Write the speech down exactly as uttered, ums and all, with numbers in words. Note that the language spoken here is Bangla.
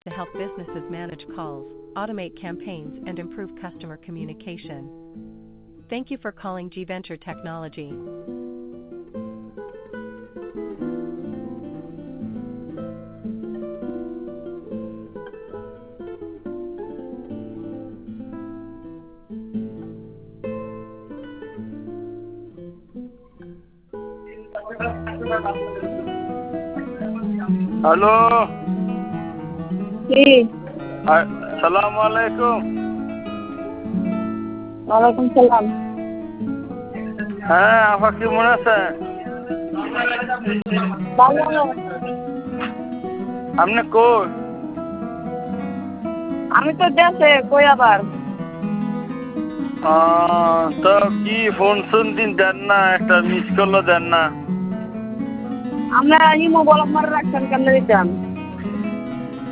to help businesses manage calls, automate campaigns, and improve customer communication. Thank you for calling G Venture Technology. Hello, কি? আসসালামু আলাইকুম। ওয়ালাইকুম সালাম। হ্যাঁ, আপা কেমন আছেন? ভালো। আপনি কই? আমি তো দেশে, কই আবার? আহ, তো কি ফোন শুন দিন দেন না, একটা মিস কলও দেন না। আমরা ইমো বলক মারে রাখছেন কেন দিতাম?